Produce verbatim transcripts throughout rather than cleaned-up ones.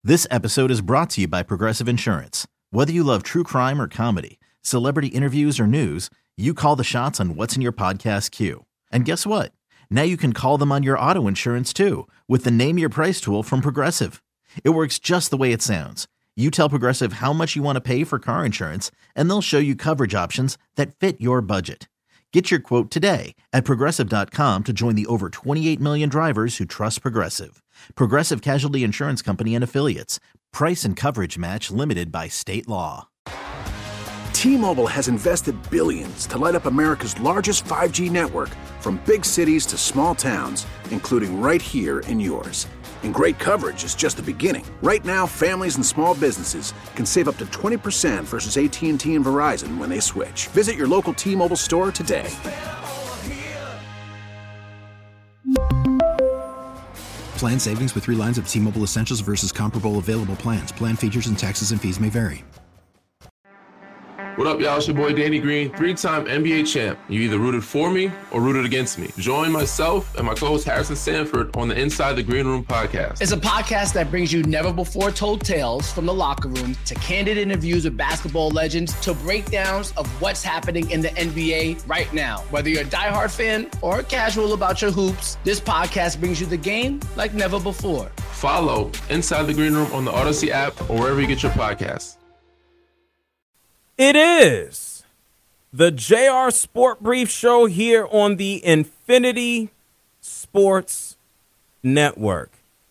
This episode is brought to you by Progressive Insurance. Whether you love true crime or comedy, celebrity interviews or news, you call the shots on what's in your podcast queue. And guess what? Now you can call them on your auto insurance too with the Name Your Price tool from Progressive. It works just the way it sounds. You tell Progressive how much you want to pay for car insurance, and they'll show you coverage options that fit your budget. Get your quote today at Progressive dot com to join the over twenty-eight million drivers who trust Progressive. Progressive Casualty Insurance Company and Affiliates. Price and coverage match limited by state law. T-Mobile has invested billions to light up America's largest five G network, from big cities to small towns, including right here in yours. And great coverage is just the beginning. Right now, families and small businesses can save up to twenty percent versus A T and T and Verizon when they switch. Visit your local T-Mobile store today. Plan savings with three lines of T-Mobile Essentials versus comparable available plans. Plan features and taxes and fees may vary. What up, y'all? It's your boy Danny Green, three-time N B A champ. You either rooted for me or rooted against me. Join myself and my co-host Harrison Sanford on the Inside the Green Room podcast. It's a podcast that brings you never-before-told tales from the locker room to candid interviews with basketball legends to breakdowns of what's happening in the N B A right now. Whether you're a diehard fan or casual about your hoops, this podcast brings you the game like never before. Follow Inside the Green Room on the Odyssey app or wherever you get your podcasts. It is the J R Sport Brief Show here on the Infinity Sports Network.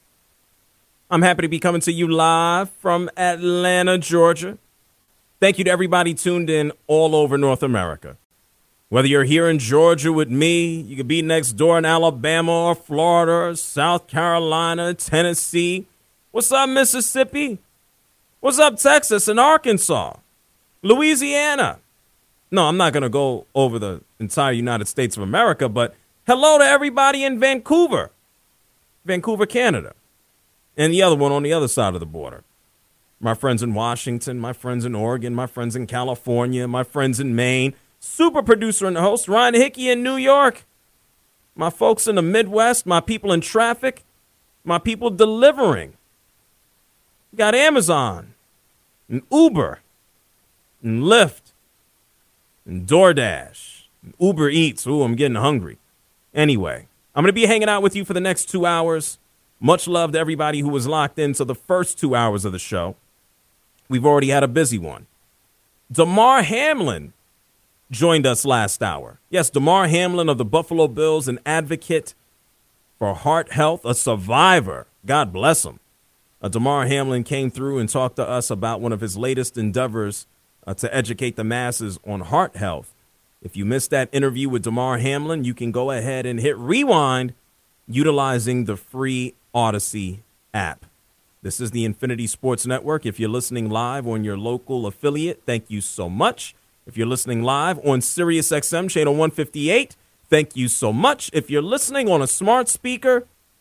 I'm happy to be coming to you live from Atlanta, Georgia. Thank you to everybody tuned in all over North America. Whether you're here in Georgia with me, you could be next door in Alabama or Florida or South Carolina, Tennessee. What's up, Mississippi? What's up, Texas and Arkansas? Louisiana. No, I'm not going to go over the entire United States of America, but hello to everybody in Vancouver, Vancouver, Canada, and the other one on the other side of the border. My friends in Washington, my friends in Oregon, my friends in California, my friends in Maine, super producer and the host, Ryan Hickey in New York, my folks in the Midwest, my people in traffic, my people delivering. You got Amazon and Uber and Lyft, and DoorDash, and Uber Eats. Ooh, I'm getting hungry. Anyway, I'm going to be hanging out with you for the next two hours. Much love to everybody who was locked into the first two hours of the show. We've already had a busy one. Damar Hamlin joined us last hour. Yes, Damar Hamlin of the Buffalo Bills, an advocate for heart health, a survivor. God bless him. Uh, Damar Hamlin came through and talked to us about one of his latest endeavors Uh, to educate the masses on heart health. If you missed that interview with Damar Hamlin, you can go ahead and hit rewind utilizing the free Odyssey app. This is the Infinity Sports Network. If you're listening live on your local affiliate, thank you so much. If you're listening live on Sirius X M channel one fifty-eight, thank you so much. If you're listening on a smart speaker,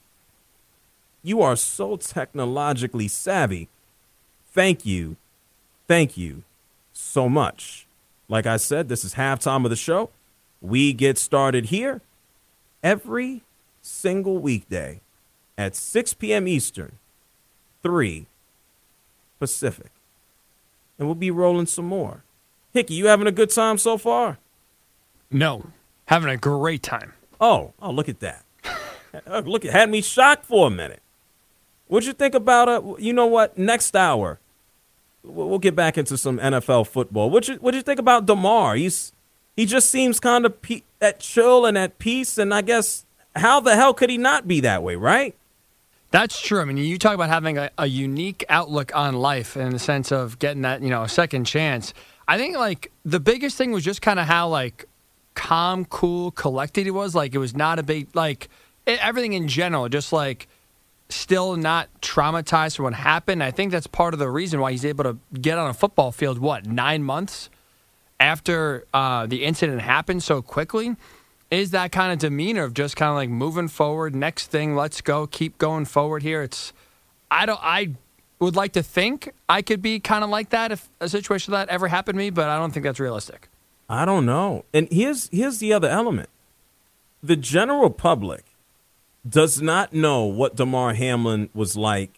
you are so technologically savvy. Thank you. Thank you so much. Like I said, this is halftime of the show. We get started here every single weekday at six p.m. Eastern, three Pacific. And we'll be rolling some more. Hickey, you having a good time so far? No, having a great time. Oh, oh, look at that. Look, it had me shocked for a minute. What'd you think about, uh, you know what, next hour? We'll get back into some N F L football. What you what do you think about Damar? He's he just seems kind of pe- at chill and at peace, and I guess how the hell could he not be that way, right? That's true. I mean, you talk about having a, a unique outlook on life in the sense of getting that, you know, a second chance. I think like the biggest thing was just kind of how like calm, cool, collected he was. Like it was not a big like it, everything in general, just like. Still not traumatized from what happened. I think that's part of the reason why he's able to get on a football field, what, nine months after uh, the incident happened so quickly, is that kind of demeanor of just kind of like moving forward, next thing, let's go, keep going forward here. It's, I don't, I would like to think I could be kind of like that if a situation like that ever happened to me, but I don't think that's realistic. I don't know. And here's here's the other element. The general public does not know what Damar Hamlin was like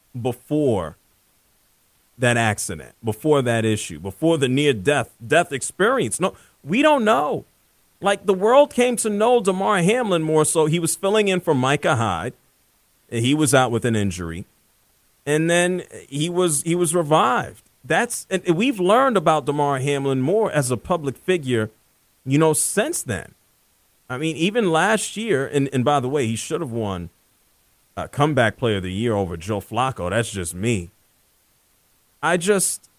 before that accident, before that issue, before the near-death death experience? No, we don't know. Like, the world came to know Damar Hamlin more so. He was filling in for Micah Hyde. He was out with an injury. And then he was he was revived. That's and we've learned about Damar Hamlin more as a public figure, you know, since then. I mean, even last year, and, and by the way, he should have won uh, Comeback Player of the Year over Joe Flacco. That's just me. I just,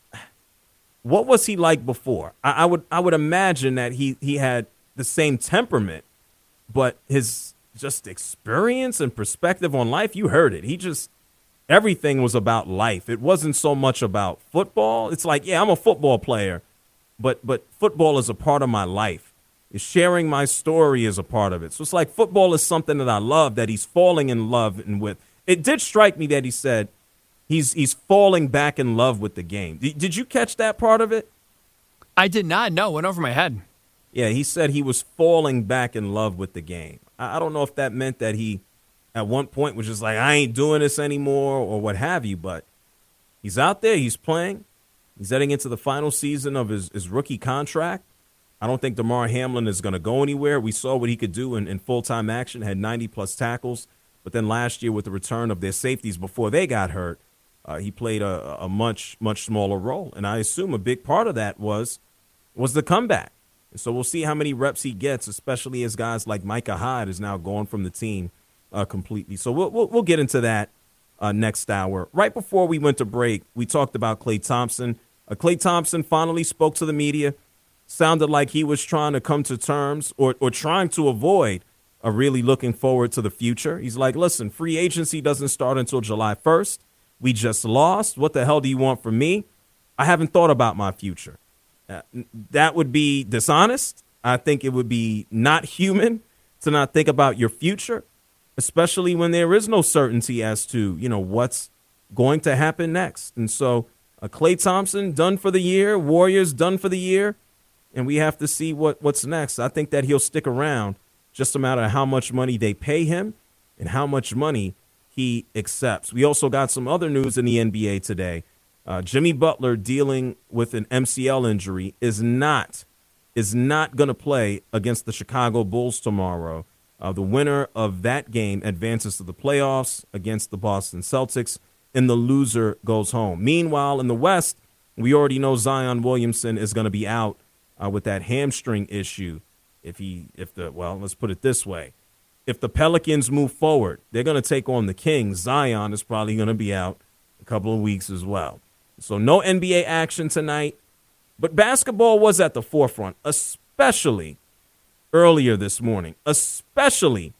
what was he like before? I, I would I would imagine that he, he had the same temperament, but his just experience and perspective on life, you heard it. He just, everything was about life. It wasn't so much about football. It's like, yeah, I'm a football player, but but football is a part of my life. Sharing my story is a part of it. So it's like football is something that I love, that he's falling in love and with. It did strike me that he said he's he's falling back in love with the game. Did, did you catch that part of it? I did not. No, it went over my head. Yeah, he said he was falling back in love with the game. I, I don't know if that meant that he at one point was just like, I ain't doing this anymore or what have you, but he's out there, he's playing. He's heading into the final season of his, his rookie contract. I don't think Damar Hamlin is going to go anywhere. We saw what he could do in, in full-time action, had ninety-plus tackles. But then last year with the return of their safeties before they got hurt, uh, he played a, a much, much smaller role. And I assume a big part of that was was the comeback. And so we'll see how many reps he gets, especially as guys like Micah Hyde is now gone from the team uh, completely. So we'll, we'll, we'll get into that uh, next hour. Right before we went to break, we talked about Klay Thompson. Uh, Klay Thompson finally spoke to the media. Sounded like he was trying to come to terms or, or trying to avoid a really looking forward to the future. He's like, listen, free agency doesn't start until July first. We just lost. What the hell do you want from me? I haven't thought about my future. Uh, that would be dishonest. I think it would be not human to not think about your future, especially when there is no certainty as to, you know, what's going to happen next. And so uh, Klay Thompson done for the year, Warriors done for the year. And we have to see what, what's next. I think that he'll stick around, just a matter of how much money they pay him and how much money he accepts. We also got some other news in the N B A today. Uh, Jimmy Butler, dealing with an M C L injury, is not is not going to play against the Chicago Bulls tomorrow. Uh, the winner of that game advances to the playoffs against the Boston Celtics, and the loser goes home. Meanwhile, in the West, we already know Zion Williamson is going to be out Uh, with that hamstring issue. If he, if the, well, let's put it this way. If the Pelicans move forward, they're going to take on the Kings. Zion is probably going to be out a couple of weeks as well. So no N B A action tonight, but basketball was at the forefront, especially earlier this morning, especially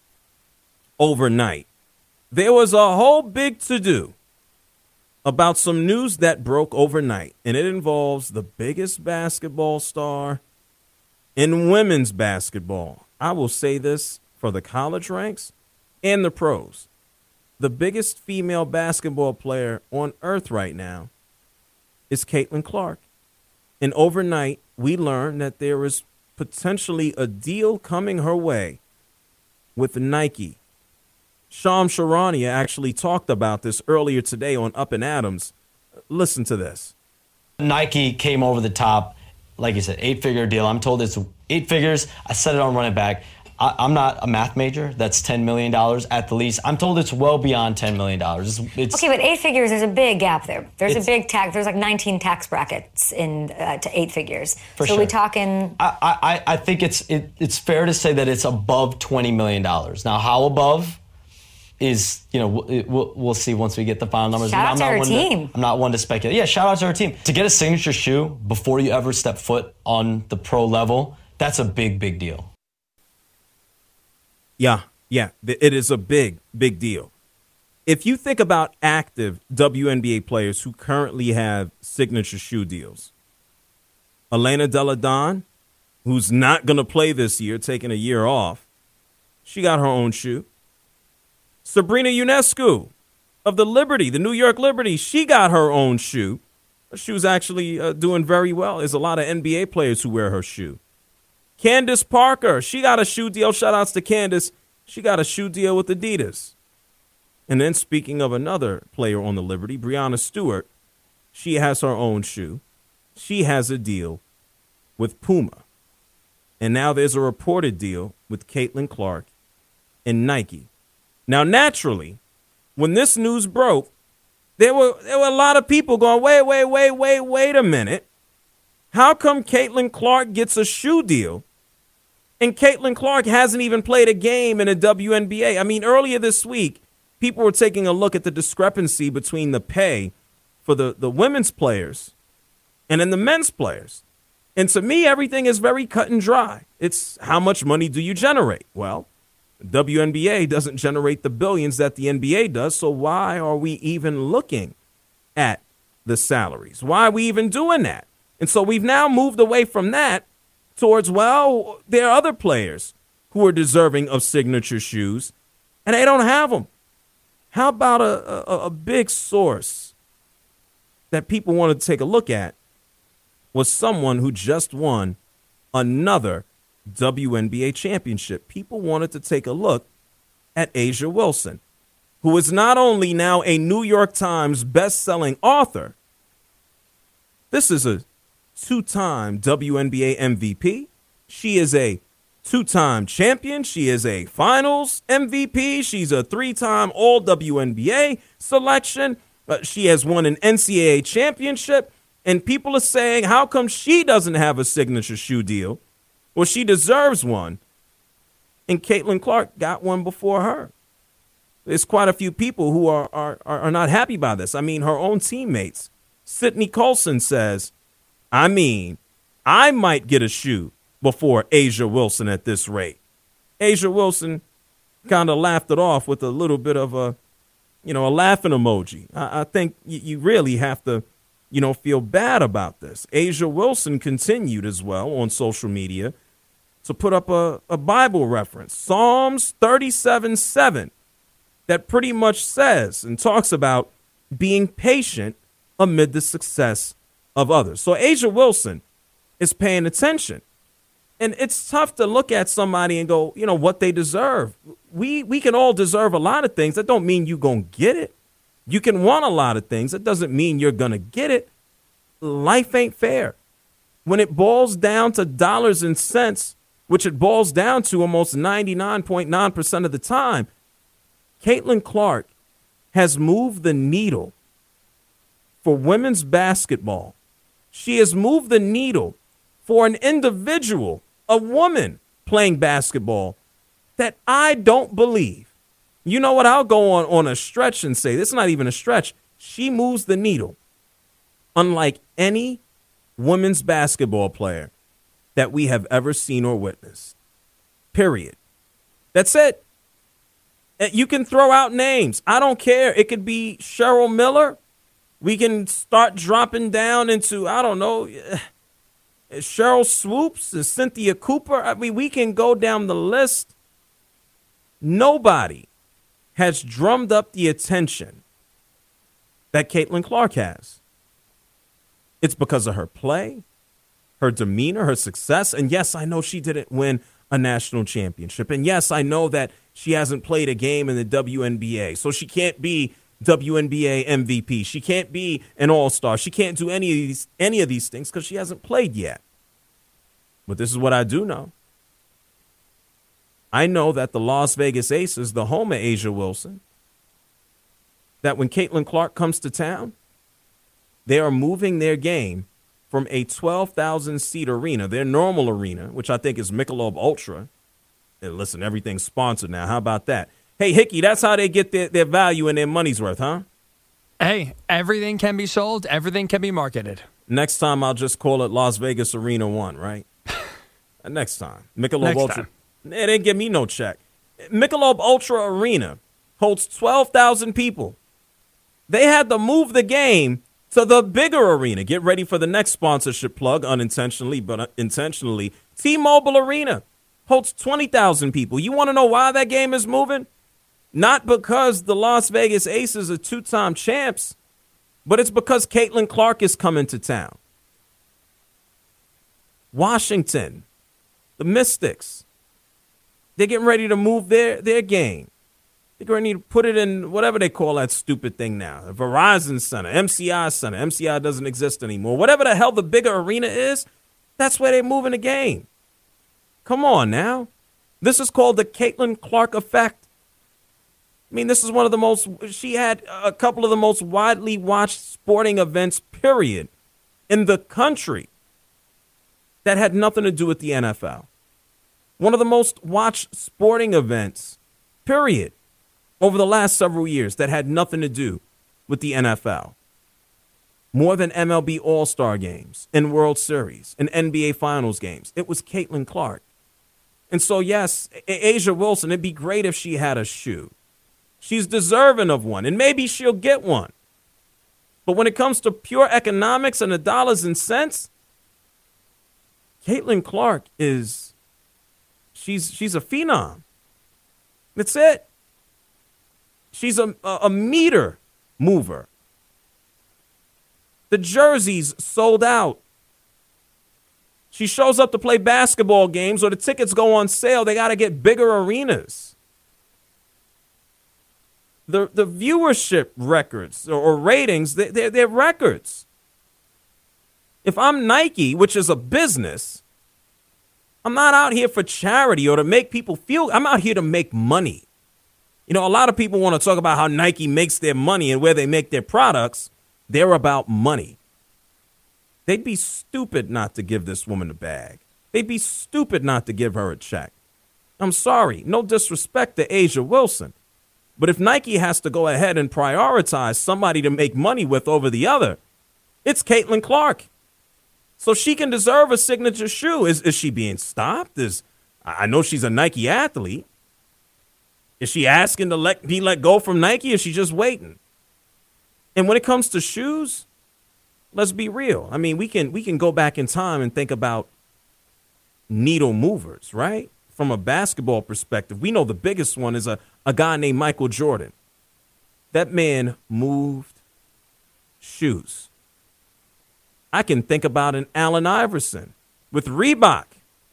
overnight. There was a whole big to-do about some news that broke overnight, and it involves the biggest basketball star in women's basketball. I will say this for the college ranks and the pros. The biggest female basketball player on earth right now is Caitlin Clark. And overnight, we learned that there is potentially a deal coming her way with Nike. Shams Charania actually talked about this earlier today on Up and Adams. Listen to this. Nike came over the top, like you said, eight-figure deal. I'm told it's eight figures. I said it on Run It Back. I, I'm not a math major. That's ten million dollars at the least. I'm told it's well beyond ten million dollars. It's, it's, okay, but eight figures, there's a big gap there. There's a big tax. There's like nineteen tax brackets in uh, to eight figures. For so sure. we talking? I, I, I think it's it, it's fair to say that it's above twenty million dollars. Now, how above is, you know, we'll, we'll see once we get the final numbers. Shout out I'm to not her one team. To, I'm not one to speculate. Yeah, shout out to her team. To get a signature shoe before you ever step foot on the pro level, that's a big, big deal. Yeah, yeah, it is a big, big deal. If you think about active W N B A players who currently have signature shoe deals, Elena Delle Donne, who's not going to play this year, taking a year off, she got her own shoe. Sabrina Ionescu of the Liberty, the New York Liberty, she got her own shoe. Her shoe's actually uh, doing very well. There's a lot of N B A players who wear her shoe. Candace Parker, she got a shoe deal. Shout outs to Candace. She got a shoe deal with Adidas. And then speaking of another player on the Liberty, Breanna Stewart, she has her own shoe. She has a deal with Puma. And now there's a reported deal with Caitlin Clark and Nike. Now, naturally, when this news broke, there were there were a lot of people going, wait, wait, wait, wait, wait a minute. How come Caitlin Clark gets a shoe deal and Caitlin Clark hasn't even played a game in a W N B A? I mean, earlier this week, people were taking a look at the discrepancy between the pay for the, the women's players and then the men's players. And to me, everything is very cut and dry. It's how much money do you generate? Well, the W N B A doesn't generate the billions that the N B A does, so why are we even looking at the salaries? Why are we even doing that? And so we've now moved away from that towards, well, there are other players who are deserving of signature shoes, and they don't have them. How about a, a, a big source that people wanted to take a look at was someone who just won another W N B A championship? People wanted to take a look at A'ja Wilson, who is not only now a New York Times best-selling author, this is a two-time W N B A M V P. She is a two-time champion. She is a finals M V P. She's a three-time all-W N B A selection. Uh, she has won an N C double A championship. And people are saying, how come she doesn't have a signature shoe deal? Well, she deserves one. And Caitlin Clark got one before her. There's quite a few people who are, are, are not happy by this. I mean, her own teammates. Sydney Colson says, I mean, I might get a shoe before A'ja Wilson at this rate. A'ja Wilson kind of laughed it off with a little bit of a, you know, a laughing emoji. I, I think you, you really have to, you know, feel bad about this. A'ja Wilson continued as well on social media to put up a, a Bible reference, Psalms thirty-seven seven, that pretty much says and talks about being patient amid the success of others. So A'ja Wilson is paying attention. And it's tough to look at somebody and go, you know, what they deserve. We we can all deserve a lot of things. That don't mean you're going to get it. You can want a lot of things. That doesn't mean you're going to get it. Life ain't fair. When it boils down to dollars and cents, which it boils down to almost ninety-nine point nine percent of the time, Caitlin Clark has moved the needle for women's basketball. She has moved the needle for an individual, a woman playing basketball, that I don't believe. You know what? I'll go on, on a stretch and say, this is not even a stretch. She moves the needle unlike any women's basketball player that we have ever seen or witnessed. Period. That's it. You can throw out names. I don't care. It could be Cheryl Miller. We can start dropping down into, I don't know, Cheryl Swoops, Cynthia Cooper. I mean, we can go down the list. Nobody has drummed up the attention that Caitlin Clark has. It's because of her play, her demeanor, her success. And yes, I know she didn't win a national championship. And yes, I know that she hasn't played a game in the W N B A. So she can't be W N B A M V P. She can't be an all-star. She can't do any of these, any of these things because she hasn't played yet. But this is what I do know. I know that the Las Vegas Aces, the home of A'ja Wilson, that when Caitlin Clark comes to town, they are moving their game from a twelve thousand seat arena, their normal arena, which I think is Michelob Ultra. And listen, everything's sponsored now. How about that? Hey, Hickey, that's how they get their, their value and their money's worth, huh? Hey, everything can be sold. Everything can be marketed. Next time, I'll just call it Las Vegas Arena One, right? Next time. Michelob Next Ultra. time. They didn't give me no check. Michelob Ultra Arena holds twelve thousand people. They had to move the game to the bigger arena. Get ready for the next sponsorship plug, unintentionally, but intentionally. T-Mobile Arena holds twenty thousand people. You want to know why that game is moving? Not because the Las Vegas Aces are two-time champs, but it's because Caitlin Clark is coming to town. Washington, the Mystics, they're getting ready to move their, their game. They're going to need to put it in whatever they call that stupid thing now. A Verizon Center, M C I Center. M C I doesn't exist anymore. Whatever the hell the bigger arena is, that's where they're moving the game. Come on now. This is called the Caitlin Clark effect. I mean, this is one of the most, she had a couple of the most widely watched sporting events, period, in the country that had nothing to do with the N F L. One of the most watched sporting events, period, over the last several years that had nothing to do with the N F L. More than M L B All-Star games and World Series and N B A Finals games. It was Caitlin Clark. And so, yes, A'ja Wilson, it'd be great if she had a shoe. She's deserving of one, and maybe she'll get one. But when it comes to pure economics and the dollars and cents, Caitlin Clark is, she's she's a phenom. That's it. She's a, a, a meter mover. The jerseys sold out. She shows up to play basketball games or the tickets go on sale. They got to get bigger arenas. The the viewership records or, or ratings, they, they're, they're records. If I'm Nike, which is a business, I'm not out here for charity or to make people feel. I'm out here to make money. You know, a lot of people want to talk about how Nike makes their money and where they make their products. They're about money. They'd be stupid not to give this woman a bag. They'd be stupid not to give her a check. I'm sorry, no disrespect to A'ja Wilson. But if Nike has to go ahead and prioritize somebody to make money with over the other, it's Caitlin Clark. So she can deserve a signature shoe. Is, is she being stopped? Is I know she's a Nike athlete. Is she asking to let be let go from Nike, or is she just waiting? And when it comes to shoes, let's be real. I mean, we can we can go back in time and think about needle movers, right? From a basketball perspective, we know the biggest one is a, a guy named Michael Jordan. That man moved shoes. I can think about an Allen Iverson with Reebok.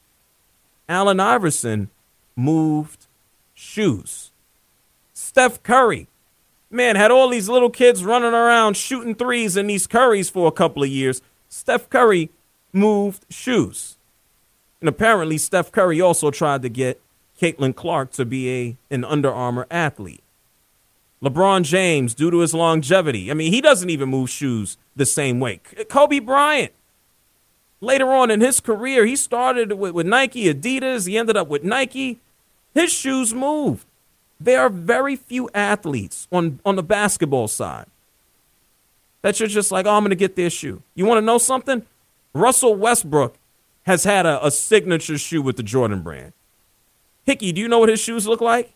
Allen Iverson moved shoes. Steph Curry, man, had all these little kids running around shooting threes in these Currys for a couple of years. Steph Curry moved shoes. And apparently Steph Curry also tried to get Caitlin Clark to be a an Under Armour athlete. LeBron James, due to his longevity, I mean, he doesn't even move shoes the same way. Kobe Bryant, later on in his career, he started with, with Nike, Adidas. He ended up with Nike. His shoes moved. There are very few athletes on, on the basketball side that you're just like, oh, I'm going to get their shoe. You want to know something? Russell Westbrook has had a, a signature shoe with the Jordan brand. Hickey, do you know what his shoes look like?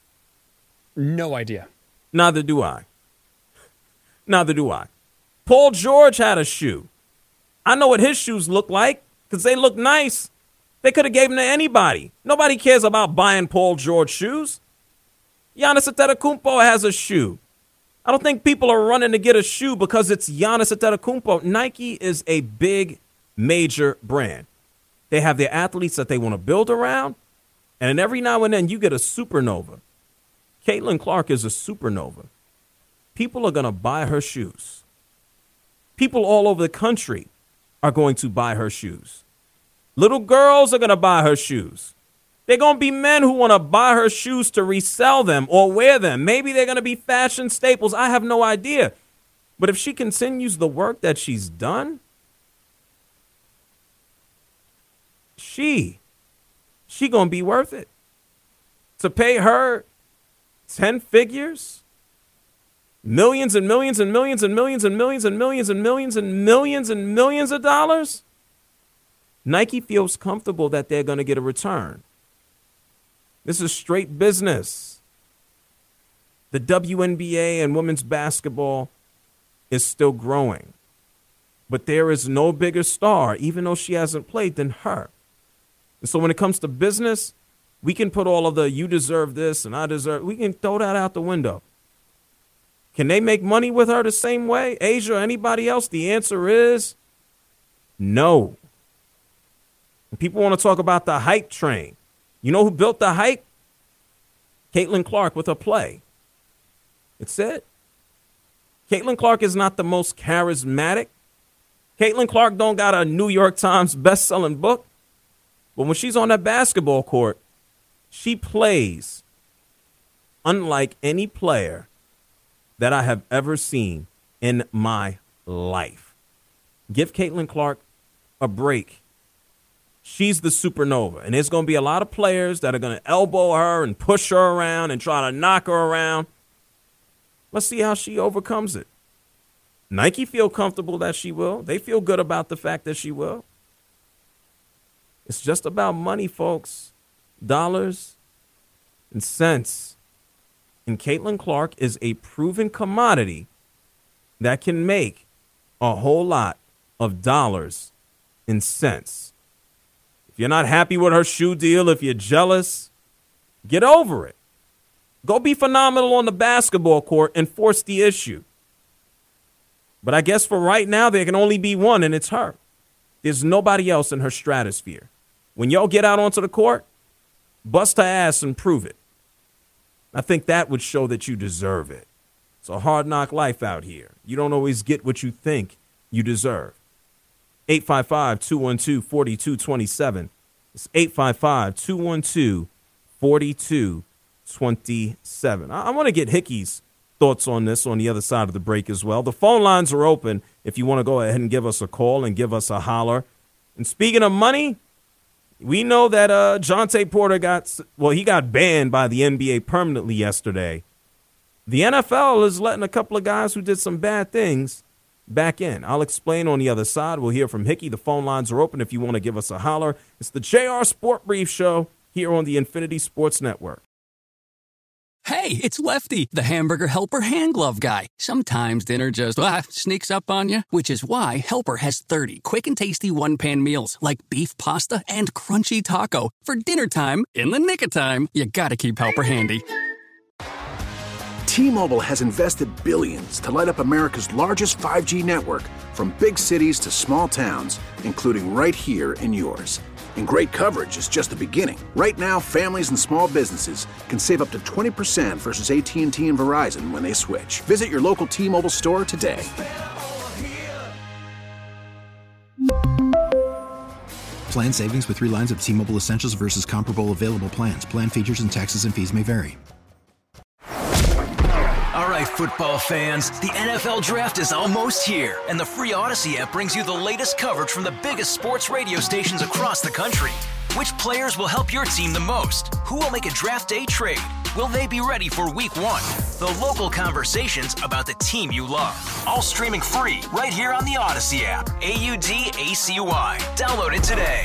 No idea. Neither do I. Neither do I. Paul George had a shoe. I know what his shoes look like because they look nice. They could have gave them to anybody. Nobody cares about buying Paul George shoes. Giannis Antetokounmpo has a shoe. I don't think people are running to get a shoe because it's Giannis Antetokounmpo. Nike is a big, major brand. They have their athletes that they want to build around, and every now and then you get a supernova. Caitlin Clark is a supernova. People are going to buy her shoes. People all over the country are going to buy her shoes. Little girls are going to buy her shoes. They're going to be men who want to buy her shoes to resell them or wear them. Maybe they're going to be fashion staples. I have no idea. But if she continues the work that she's done, she, she going to be worth it. To pay her ten figures, millions and millions and millions and millions and millions and millions and millions and millions and millions of dollars, Nike feels comfortable that they're going to get a return. This is straight business. The W N B A and women's basketball is still growing. But there is no bigger star, even though she hasn't played, than her. And so when it comes to business, we can put all of the you deserve this and I deserve, we can throw that out the window. Can they make money with her the same way, A'ja or anybody else? The answer is no. And people want to talk about the hype train. You know who built the hype? Caitlin Clark with her play. It's it. Caitlin Clark is not the most charismatic. Caitlin Clark don't got a New York Times best-selling book. But when she's on that basketball court, she plays unlike any player that I have ever seen in my life. Give Caitlin Clark a break. She's the supernova, and there's going to be a lot of players that are going to elbow her and push her around and try to knock her around. Let's see how she overcomes it. Nike feel comfortable that she will. They feel good about the fact that she will. It's just about money, folks. Dollars and cents. And Caitlin Clark is a proven commodity that can make a whole lot of dollars and cents. If you're not happy with her shoe deal, if you're jealous, get over it. Go be phenomenal on the basketball court and force the issue. But I guess for right now, there can only be one, and it's her. There's nobody else in her stratosphere. When y'all get out onto the court, bust her ass and prove it. I think that would show that you deserve it. It's a hard knock life out here. You don't always get what you think you deserve. eight five five, two one two, four two two seven. It's eight five five, two one two, four two two seven. I, I want to get Hickey's thoughts on this on the other side of the break as well. The phone lines are open if you want to go ahead and give us a call and give us a holler. And speaking of money, we know that uh, Jontay Porter got, well, he got banned by the N B A permanently yesterday. The N F L is letting a couple of guys who did some bad things back in. I'll explain on the other side. We'll hear from Hickey. The phone lines are open if you want to give us a holler. It's the J R Sport Brief Show here on the Infinity Sports Network. Hey, it's Lefty, the hamburger helper hand glove guy. Sometimes dinner just ah, sneaks up on you, which is why Helper has thirty quick and tasty one-pan meals like beef pasta and crunchy taco. For dinner time, in the nick of time, you gotta keep Helper handy. T-Mobile has invested billions to light up America's largest five G network, from big cities to small towns, including right here in yours. And great coverage is just the beginning. Right now, families and small businesses can save up to twenty percent versus A T and T and Verizon when they switch. Visit your local T-Mobile store today. Plan savings with three lines of T-Mobile Essentials versus comparable available plans. Plan features and taxes and fees may vary. All right, football fans, the N F L Draft is almost here, and the free Odyssey app brings you the latest coverage from the biggest sports radio stations across the country. Which players will help your team the most? Who will make a draft day trade? Will they be ready for week one? The local conversations about the team you love. All streaming free right here on the Odyssey app. A U D A C Y. Download it today.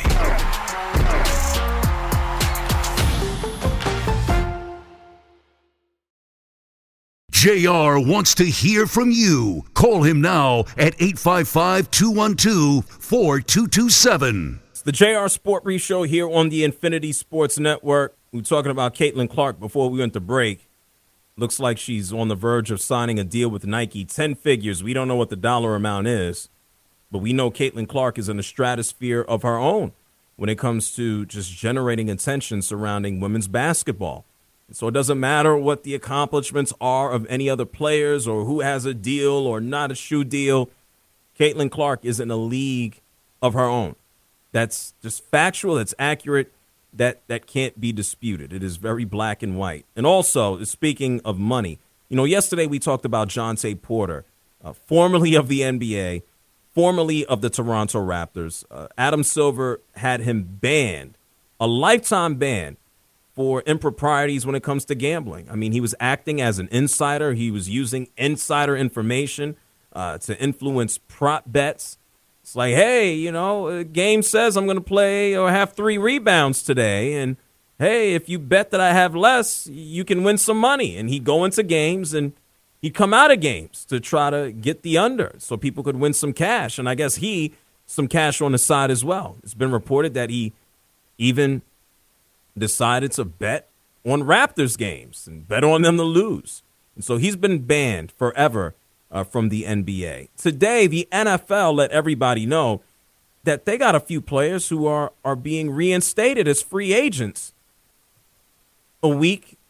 J R wants to hear from you. Call him now at eight five five, two one two, four two two seven. It's the J R Sport Brief Show here on the Infinity Sports Network. We were talking about Caitlin Clark before we went to break. Looks like she's on the verge of signing a deal with Nike. Ten figures. We don't know what the dollar amount is, but we know Caitlin Clark is in a stratosphere of her own when it comes to just generating attention surrounding women's basketball. So it doesn't matter what the accomplishments are of any other players or who has a deal or not a shoe deal. Caitlin Clark is in a league of her own. That's just factual. That's accurate. That that can't be disputed. It is very black and white. And also, speaking of money, you know, yesterday we talked about Jontay Porter, uh, formerly of the N B A, formerly of the Toronto Raptors. Uh, Adam Silver had him banned, a lifetime ban, for improprieties when it comes to gambling. I mean, he was acting as an insider. He was using insider information uh, to influence prop bets. It's like, hey, you know, a game says I'm going to play or have three rebounds today. And, hey, if you bet that I have less, you can win some money. And he'd go into games and he'd come out of games to try to get the under so people could win some cash. And I guess he, some cash on the side as well. It's been reported that he even decided to bet on Raptors games and bet on them to lose. And so he's been banned forever uh, from the N B A. Today, the N F L let everybody know that they got a few players who are, are being reinstated as free agents a week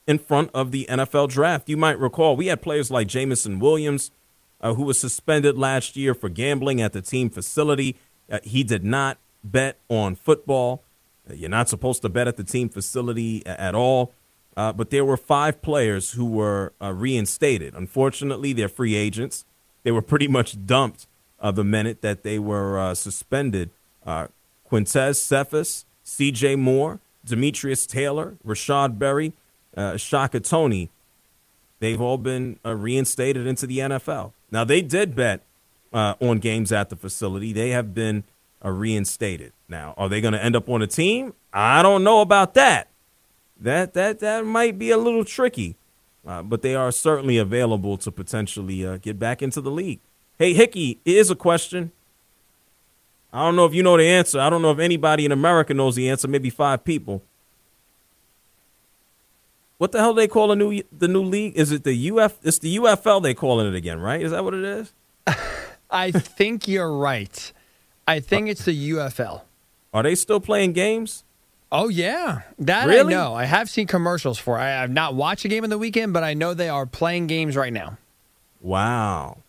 in front of the N F L draft. You might recall we had players like Jamison Williams, uh, who was suspended last year for gambling at the team facility. Uh, he did not bet on football. Uh, you're not supposed to bet at the team facility at all. Uh, but there were five players who were uh, reinstated. Unfortunately, they're free agents. They were pretty much dumped uh, the minute that they were uh, suspended. Uh, Quintez Cephas, C J Moore, Demetrius Taylor, Rashad Berry, uh, Shaka Toney, they've all been uh, reinstated into the N F L. Now, they did bet uh, on games at the facility. They have been uh, reinstated. Now, are they going to end up on a team? I don't know about that. That that that might be a little tricky, uh, but they are certainly available to potentially uh, get back into the league. Hey, Hickey, here's a question. I don't know if you know the answer. I don't know if anybody in America knows the answer, maybe five people. What the hell do they call a new the new league? Is it the U F? It's the U F L they're calling it again, right? Is that what it is? I think you're right. I think it's the U F L. Are they still playing games? Oh, yeah. That really? I know. I have seen commercials for it. I have not watched a game in the weekend, but I know they are playing games right now. Wow.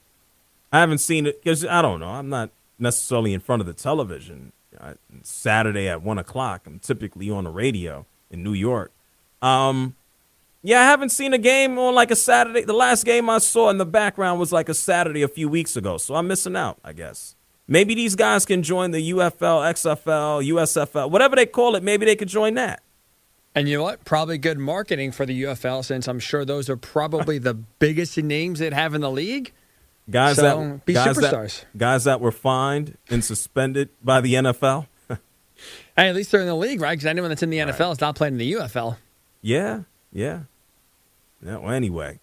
I haven't seen it because I don't know. I'm not necessarily in front of the television. I, Saturday at one o'clock, I'm typically on the radio in New York. Um, yeah, I haven't seen a game on like a Saturday. The last game I saw in the background was like a Saturday a few weeks ago, so I'm missing out, I guess. Maybe these guys can join the U F L, X F L, U S F L, whatever they call it. Maybe they could join that. And you know what? Probably good marketing for the U F L, since I'm sure those are probably the biggest names they'd have in the league. Guys so, that be guys superstars. That, guys that were fined and suspended by the N F L. Hey, at least they're in the league, right? Because anyone that's in the N F L right. is not playing in the U F L. Yeah, yeah. yeah well, anyway,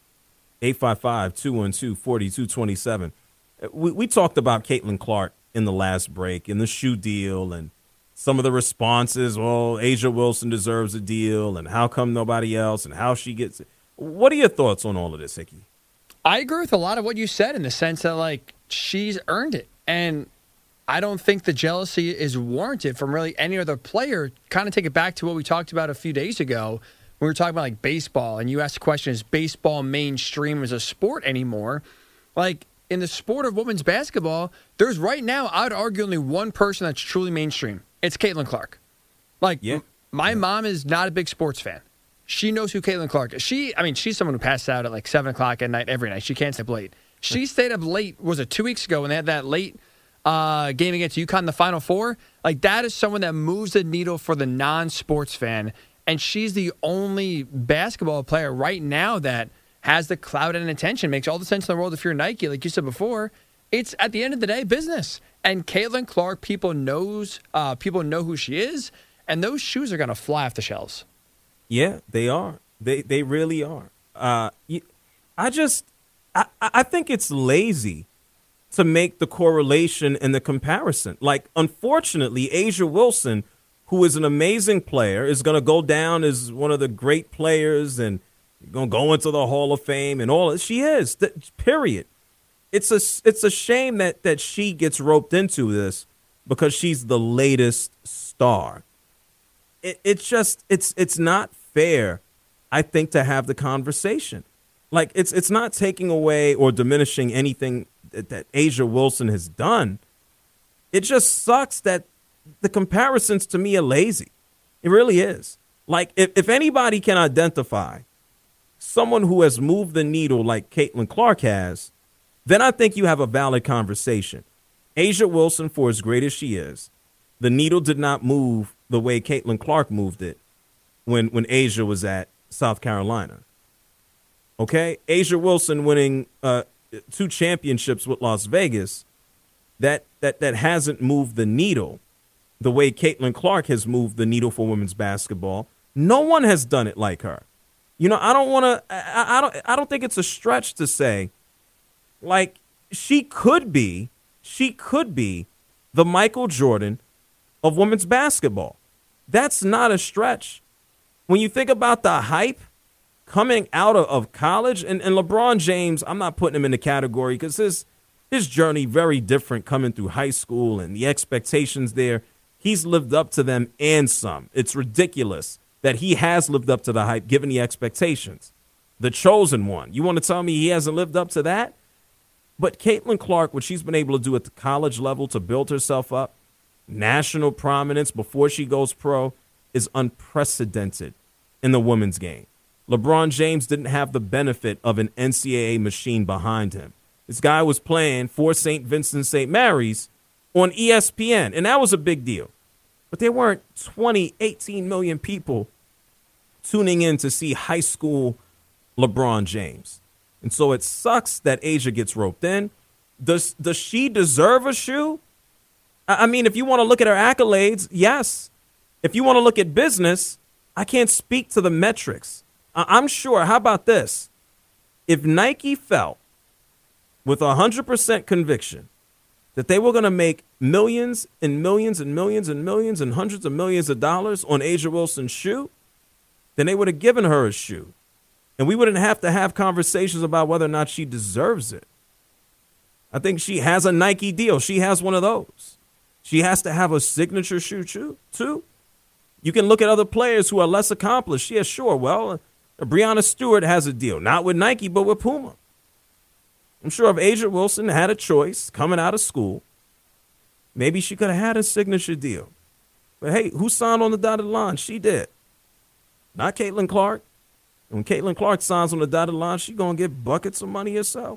eight five five, two one two, four two two seven. We, we talked about Caitlin Clark in the last break and the shoe deal and some of the responses. Well, Asia Wilson deserves a deal, and how come nobody else, and how she gets it. What are your thoughts on all of this, Hickey? I agree with a lot of what you said in the sense that, like, she's earned it. And I don't think the jealousy is warranted from really any other player. Kind of take it back to what we talked about a few days ago. We were talking about, like, baseball, and you asked the question, is baseball mainstream as a sport anymore? Like, in the sport of women's basketball, there's right now, I would argue, only one person that's truly mainstream. It's Caitlin Clark. Like, yeah. my yeah. mom is not a big sports fan. She knows who Caitlin Clark is. She, I mean, she's someone who passed out at like seven o'clock at night every night. She can't stay up late. She stayed up late, was it two weeks ago when they had that late uh, game against UConn in the Final Four? Like, that is someone that moves the needle for the non-sports fan. And she's the only basketball player right now that has the clout and attention. Makes all the sense in the world if you're Nike, like you said before. It's, at the end of the day, business. And Caitlin Clark, people knows, uh, people know who she is, and those shoes are going to fly off the shelves. Yeah, they are. They they really are. Uh, I just, I, I think it's lazy to make the correlation and the comparison. Like, unfortunately, Asia Wilson, who is an amazing player, is going to go down as one of the great players and going to go into the Hall of Fame and all. She is, period. It's a, it's a shame that, that she gets roped into this because she's the latest star. It, it's just, it's it's not fair, I think, to have the conversation. Like, it's it's not taking away or diminishing anything that, that Asia Wilson has done. It just sucks that the comparisons to me are lazy. It really is. Like, if, if anybody can identify someone who has moved the needle like Caitlin Clark has, then I think you have a valid conversation. Asia Wilson, for as great as she is, the needle did not move the way Caitlin Clark moved it when, when Asia was at South Carolina. Okay? Asia Wilson winning uh, two championships with Las Vegas, that, that, that hasn't moved the needle the way Caitlin Clark has moved the needle for women's basketball. No one has done it like her. You know, I don't want to, I, I don't, I don't think it's a stretch to say, like, she could be, she could be the Michael Jordan of women's basketball. That's not a stretch. When you think about the hype coming out of, of college, and, and LeBron James, I'm not putting him in the category because his, his journey very different coming through high school and the expectations there. He's lived up to them and some. It's ridiculous that he has lived up to the hype given the expectations. The chosen one. You want to tell me he hasn't lived up to that? But Caitlin Clark, what she's been able to do at the college level to build herself up, national prominence before she goes pro, is unprecedented in the women's game. LeBron James didn't have the benefit of an N C double A machine behind him. This guy was playing for Saint Vincent Saint Mary's on E S P N, and that was a big deal. But there weren't twenty, eighteen million people tuning in to see high school LeBron James. And so it sucks that Asia gets roped in. Does, does she deserve a shoe? I mean, if you want to look at her accolades, yes. If you want to look at business, I can't speak to the metrics. I'm sure. How about this? If Nike felt with one hundred percent conviction that they were going to make millions and millions and millions and millions and hundreds of millions of dollars on Asia Wilson's shoe, then they would have given her a shoe. And we wouldn't have to have conversations about whether or not she deserves it. I think she has a Nike deal. She has one of those. She has to have a signature shoe, too. You can look at other players who are less accomplished. Yeah, sure. Well, Breanna Stewart has a deal, not with Nike, but with Puma. I'm sure if Asia Wilson had a choice coming out of school, maybe she could have had a signature deal. But hey, who signed on the dotted line? She did. Not Caitlin Clark. And when Caitlin Clark signs on the dotted line, she's going to get buckets of money herself.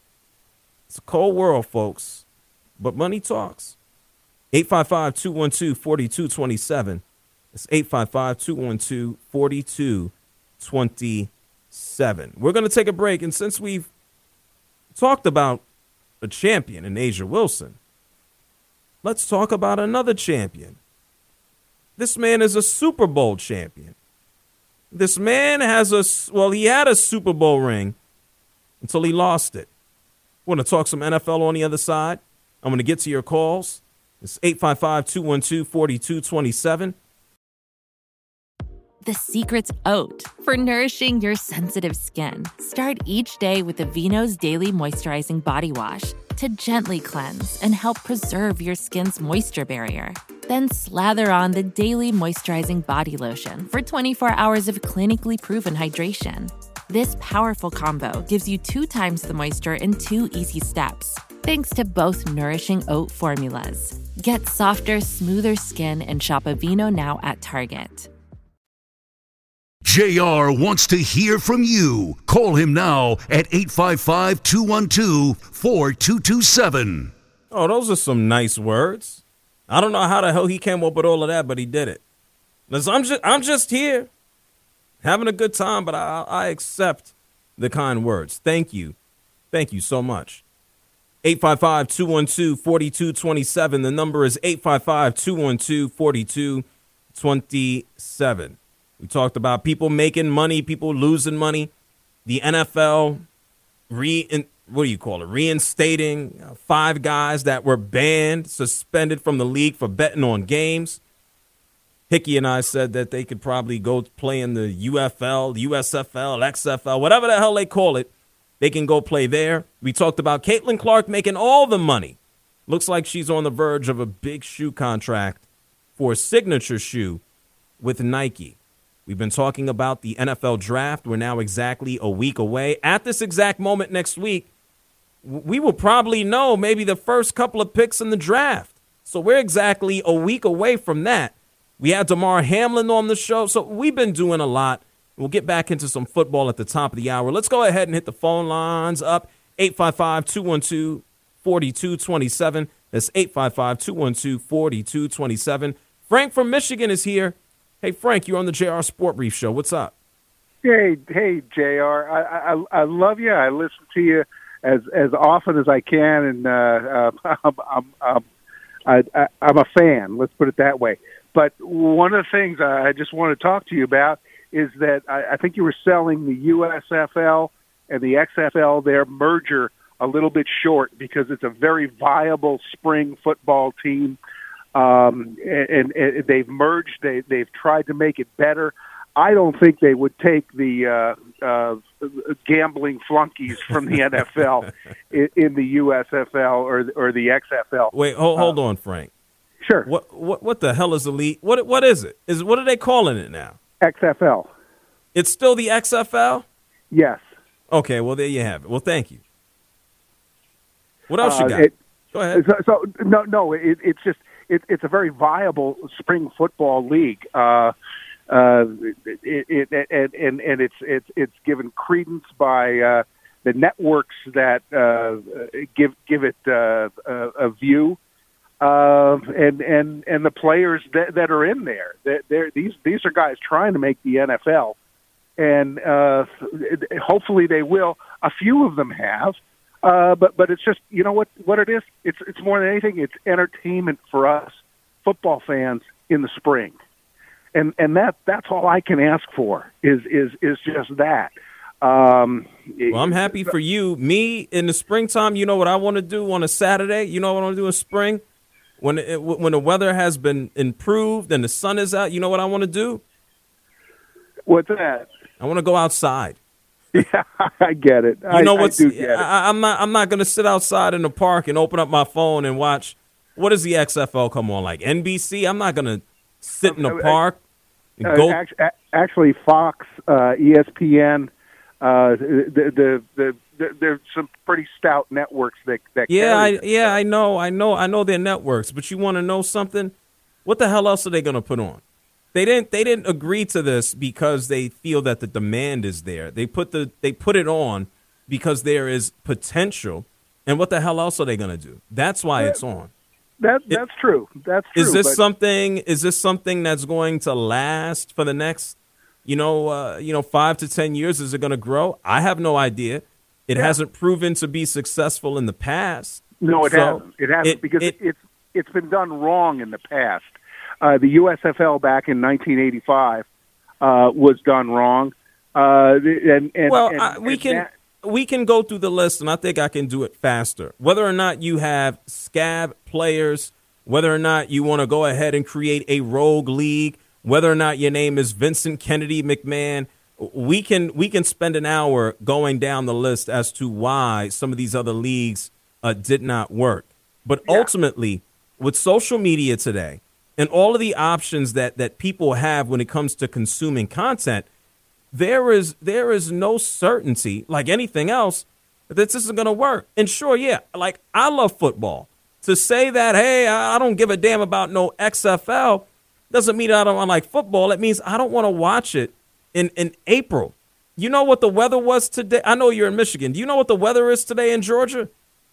It's a cold world, folks. But money talks. eight five five, two one two, four two two seven. It's eight five five, two one two, four two two seven. We're going to take a break. And since we've talked about a champion in Asia Wilson, let's talk about another champion. This man is a Super Bowl champion. This man has a, well, he had a Super Bowl ring until he lost it. We're going to talk some N F L on the other side. I'm going to get to your calls. It's eight five five, two one two, four two two seven. The secret's oat for nourishing your sensitive skin. Start each day with Aveeno's Daily Moisturizing Body Wash to gently cleanse and help preserve your skin's moisture barrier. Then slather on the Daily Moisturizing Body Lotion for twenty-four hours of clinically proven hydration. This powerful combo gives you two times the moisture in two easy steps, thanks to both nourishing oat formulas. Get softer, smoother skin and shop Aveeno now at Target. J R wants to hear from you. Call him now at eight five five, two one two, four two two seven. Oh, those are some nice words. I don't know how the hell he came up with all of that, but he did it. Listen, I'm just, I'm just here having a good time, but I, I accept the kind words. Thank you. Thank you so much. eight five five, two one two, four two two seven. The number is eight five five, two one two, four two two seven. We talked about people making money, people losing money. The N F L, re what do you call it, reinstating uh, five guys that were banned, suspended from the league for betting on games. Hickey and I said that they could probably go play in the U F L, U S F L, X F L, whatever the hell they call it. They can go play there. We talked about Caitlin Clark making all the money. Looks like she's on the verge of a big shoe contract for a signature shoe with Nike. We've been talking about the N F L draft. We're now exactly a week away. At this exact moment next week, we will probably know maybe the first couple of picks in the draft. So we're exactly a week away from that. We had Damar Hamlin on the show, so we've been doing a lot. We'll get back into some football at the top of the hour. Let's go ahead and hit the phone lines up. eight five five, two one two, four two two seven. That's eight five five, two one two, four two two seven. Frank from Michigan is here. Hey, Frank, you're on the J R Sport Brief Show. What's up? Hey, hey, J R. I, I, I love you. I listen to you as as often as I can, and uh, uh, I'm, I'm, I'm, I, I, I'm a fan. Let's put it that way. But one of the things I just want to talk to you about is that I, I think you were selling the U S F L and the X F L, their merger, a little bit short because it's a very viable spring football team. Um, and, and they've merged. They, they've tried to make it better. I don't think they would take the uh, uh, gambling flunkies from the N F L in, in the U S F L or or the X F L. Wait, hold, hold uh, on, Frank. Sure. What what what the hell is elite? What what is it? Is what are they calling it now? X F L. It's still the X F L? Yes. Okay, well, there you have it. Well, thank you. What else Uh, you got? it- Go ahead. So, so no, no, it, it's just it, it's a very viable spring football league. Uh, uh, it, it, it, and and it's it's it's given credence by uh, the networks that uh, give give it uh, a, a view, uh, and and and the players that, that are in there. That they're, these these are guys trying to make the N F L, and uh, hopefully they will. A few of them have. Uh, but but it's just, you know what what it is? It's it's more than anything. It's entertainment for us football fans in the spring, and and that that's all I can ask for is is is just that. Um, Well, I'm happy for you. Me in the springtime, you know what I want to do on a Saturday? You know what I want to do in spring? When it, when the weather has been improved and the sun is out, you know what I want to do? What's that? I want to go outside. Yeah, I get it. You know I, what's? I do get it. I, I'm not. I'm not going to sit outside in the park and open up my phone and watch. What does the X F L come on, like N B C? I'm not going to sit in the park. And Uh, go. act- a- actually, Fox, uh, E S P N, uh, the, the the the there's some pretty stout networks that that Yeah, carry I, yeah, I know, I know, I know their networks. But you want to know something? What the hell else are they going to put on? They didn't. They didn't agree to this because they feel that the demand is there. They put the. They put it on because there is potential. And what the hell else are they going to do? That's why it's on. That that's true. That's true. Is this but- something? Is this something that's going to last for the next, you know, uh, you know, five to ten years? Is it going to grow? I have no idea. It Yeah. hasn't proven to be successful in the past. No, it So hasn't. It hasn't it- because it- it's it's been done wrong in the past. Uh, the U S F L back in nineteen eighty-five uh, was done wrong. Uh, and, and well, and, I, we and can that- we can go through the list, and I think I can do it faster. Whether or not you have scab players, whether or not you want to go ahead and create a rogue league, whether or not your name is Vincent Kennedy McMahon, we can we can spend an hour going down the list as to why some of these other leagues uh, did not work. But ultimately, with social media today and all of the options that that people have when it comes to consuming content, there is there is no certainty, like anything else, that this isn't going to work. And sure, yeah, like I love football. To say that, hey, I I don't give a damn about no X F L doesn't mean I don't like football. It means I don't want to watch it in, in April. You know what the weather was today? I know you're in Michigan. Do you know what the weather is today in Georgia?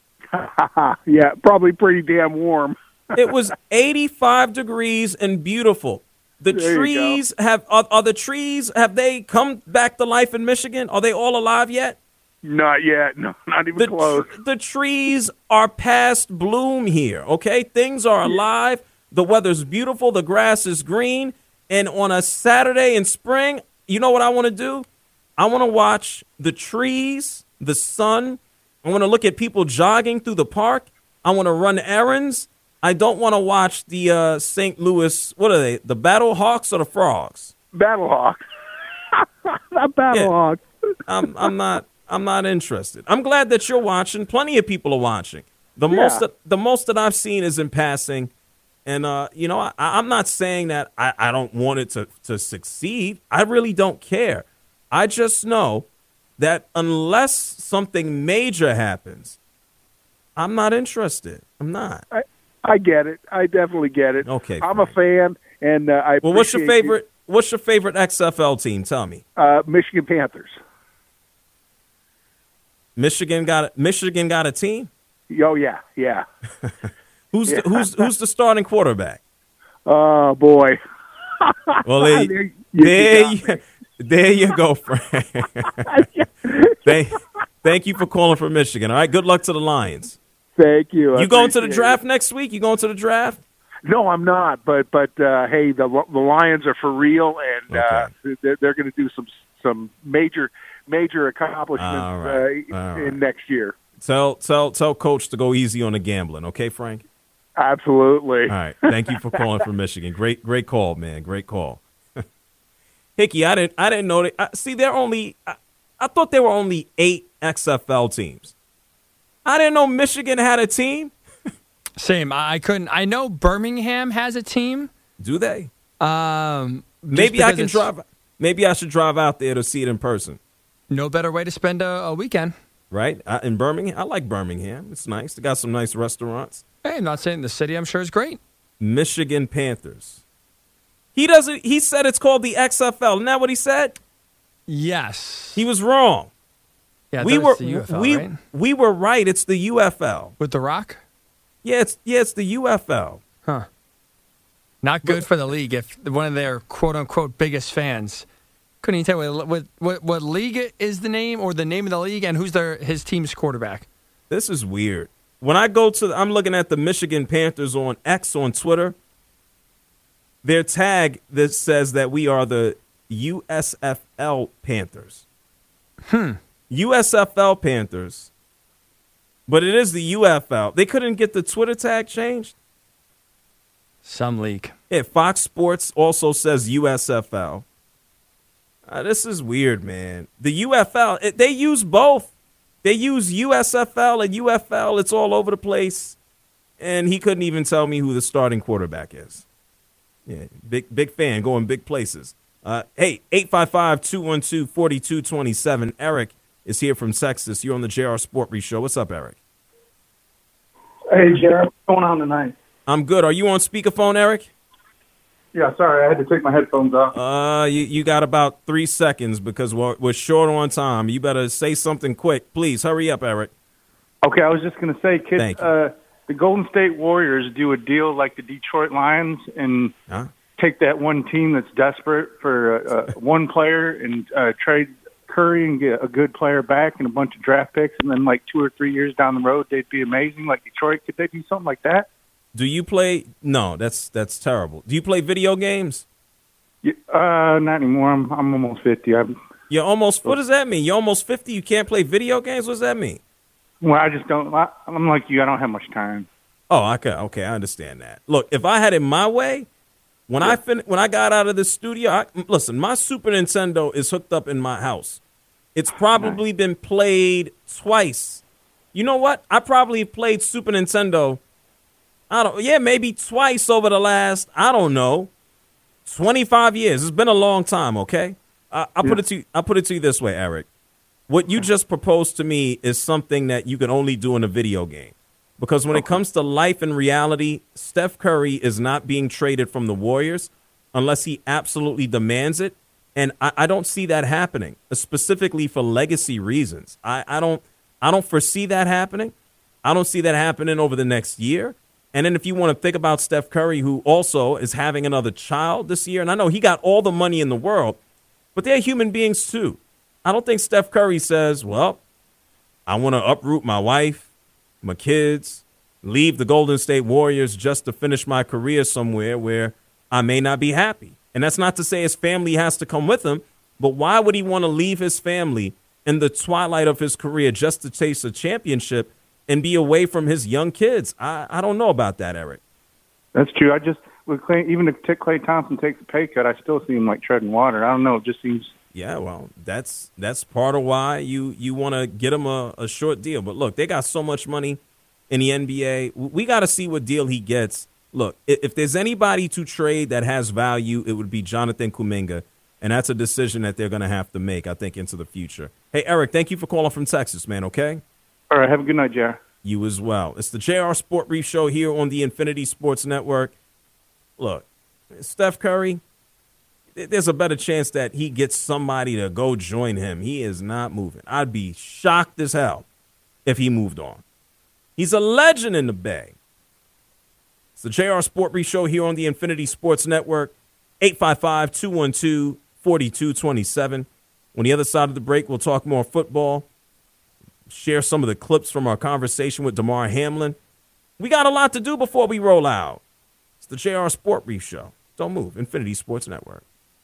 yeah, probably pretty damn warm. It was eighty-five degrees and beautiful. The There you trees have are, are the trees have they come back to life in Michigan? Are they all alive yet? Not yet. No, not even The, close. tr- the trees are past bloom here, okay? Things are alive. The weather's beautiful. The grass is green. And on a Saturday in spring, you know what I want to do? I want to watch the trees, the sun. I want to look at people jogging through the park. I want to run errands. I don't want to watch the uh, Saint Louis, what are they, the Battle Hawks or the Frogs? Battlehawk. Not Battlehawk. I'm, I'm not. I'm not interested. I'm glad that you're watching. Plenty of people are watching. The Yeah. most that, the most that I've seen is in passing, and uh, you know, I, I'm not saying that I, I don't want it to to succeed. I really don't care. I just know that unless something major happens, I'm not interested. I'm not. I, I get it. I definitely get it. Okay, I'm a fan, and uh, I. Well, what's your appreciate favorite? What's your favorite X F L team? Tell me. you. Uh, Michigan Panthers. Michigan got Michigan got a team. Oh yeah, yeah. Who's Yeah. the, who's who's the starting quarterback? Oh boy. Well, there, There you- there, you you, there you go, Frank. thank, thank you for calling from Michigan. All right, good luck to the Lions. Thank you. I You going to the appreciate draft it. next week? You going to the draft? No, I'm not. But but uh, hey, the the Lions are for real, and uh, they're, they're going to do some some major major accomplishments All right. uh, All in right. next year. Tell tell tell Coach to go easy on the gambling, okay, Frank? Absolutely. All right. Thank you for calling from Michigan. Great great call, man. Great call. Hickey, I didn't I didn't know that. I, see, there are only I, I thought there were only eight X F L teams. I didn't know Michigan had a team. Same. I I couldn't. I know Birmingham has a team. Do they? Um, just Maybe I because can it's- drive. Maybe I should drive out there to see it in person. No better way to spend a, a weekend. Right? I, in Birmingham. I like Birmingham. It's nice. They got some nice restaurants. Hey, I'm not saying the city, I'm sure, is great. Michigan Panthers. He doesn't. He said it's called the X F L. Isn't that what he said? Yes. He was wrong. Yeah, we were the U F L, we right? we were right. It's the U F L with The Rock. Yeah, it's yeah, it's the U F L. Huh. Not good but, for the league if one of their quote unquote biggest fans couldn't even tell what, what what what league is the name or the name of the league and who's their his team's quarterback. This is weird. When I go to, I'm looking at the Michigan Panthers on X on Twitter. Their tag that says that we are the U S F L Panthers. Hmm. U S F L Panthers. But it is the U F L. They couldn't get the Twitter tag changed? Some leak. Yeah, Fox Sports also says U S F L. Uh, this is weird, man. The U F L, it, they use both. They use U S F L and U F L. It's all over the place. And he couldn't even tell me who the starting quarterback is. Yeah, big big fan, going big places. Uh, hey, eight five five, two one two, four two two seven. Eric is here from Texas. You're on the J R Sport Brief Show. What's up, Eric? Hey, Jared. What's going on tonight? I'm good. Are you on speakerphone, Eric? Yeah, sorry. I had to take my headphones off. Uh, you, you got about three seconds because we're, we're short on time. You better say something quick. Please, hurry up, Eric. Okay, I was just going to say, kid, uh, the Golden State Warriors do a deal like the Detroit Lions and huh? take that one team that's desperate for uh, one player and uh, trade Curry and get a good player back and a bunch of draft picks, and then like two or three years down the road, they'd be amazing. Like Detroit, could they do something like that? Do you play? No, that's that's terrible. Do you play video games? Yeah, uh, not anymore. I'm I'm almost fifty. I'm, You're almost. What does that mean? You're almost fifty. You can't play video games. What does that mean? Well, I just don't. I, I'm like you. I don't have much time. Oh, okay, okay. I understand that. Look, if I had it my way, when yeah. I fin- when I got out of the studio, I, listen, my Super Nintendo is hooked up in my house. It's probably been played twice. You know what? I probably played Super Nintendo. I don't. Yeah, maybe twice over the last. I don't know. twenty-five years. It's been a long time. Okay. I, I'll yeah. put it to. I'll put it to you this way, Eric. What you just proposed to me is something that you can only do in a video game. Because when okay. it comes to life and reality, Steph Curry is not being traded from the Warriors unless he absolutely demands it. And I, I don't see that happening, specifically for legacy reasons. I, I don't I don't foresee that happening. I don't see that happening over the next year. And then if you want to think about Steph Curry, who also is having another child this year, and I know he got all the money in the world, but they're human beings too. I don't think Steph Curry says, well, I want to uproot my wife, my kids, leave the Golden State Warriors just to finish my career somewhere where I may not be happy. And that's not to say his family has to come with him, but why would he want to leave his family in the twilight of his career just to chase a championship and be away from his young kids? I, I don't know about that, Eric. That's true. I just, with Clay, even if Klay Thompson takes a pay cut, I still see him like treading water. I don't know. It just seems. Yeah, well, that's that's part of why you, you want to get him a, a short deal. But look, they got so much money in the N B A. We got to see what deal he gets. Look, if there's anybody to trade that has value, it would be Jonathan Kuminga, and that's a decision that they're going to have to make, I think, into the future. Hey, Eric, thank you for calling from Texas, man, okay? All right, have a good night, J R. You as well. It's the J R Sport Brief Show here on the Infinity Sports Network. Look, Steph Curry, there's a better chance that he gets somebody to go join him. He is not moving. I'd be shocked as hell if he moved on. He's a legend in the Bay. It's the J R Sport Brief Show here on the Infinity Sports Network. eight five five, two one two, four two two seven. On the other side of the break, we'll talk more football, share some of the clips from our conversation with Damar Hamlin. We got a lot to do before we roll out. It's the J R Sport Brief Show. Don't move. Infinity Sports Network.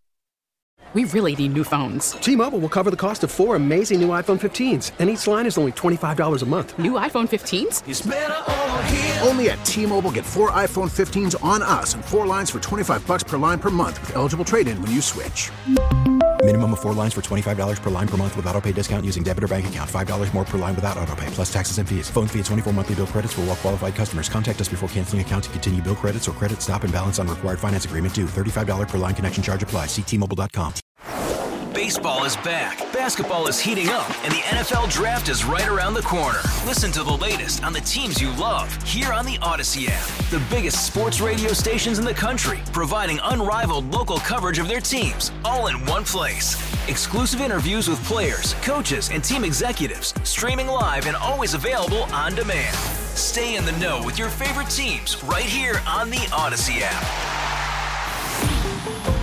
We really need new phones. T-Mobile will cover the cost of four amazing new iPhone fifteens, and each line is only twenty-five dollars a month. New iPhone fifteens? It's better over here. Only at T-Mobile, get four iPhone fifteens on us and four lines for twenty-five dollars per line per month with eligible trade-in when you switch. Minimum of four lines for twenty-five dollars per line per month with autopay discount using debit or bank account. five dollars more per line without autopay, plus taxes and fees. Phone fee at twenty-four monthly bill credits for well-qualified customers. Contact us before canceling account to continue bill credits or credit stop and balance on required finance agreement due. thirty-five dollars per line connection charge applies. See T Mobile dot com. Baseball is back, basketball is heating up, and the N F L Draft is right around the corner. Listen to the latest on the teams you love here on the Odyssey app. The biggest sports radio stations in the country, providing unrivaled local coverage of their teams, all in one place. Exclusive interviews with players, coaches, and team executives, streaming live and always available on demand. Stay in the know with your favorite teams right here on the Odyssey app.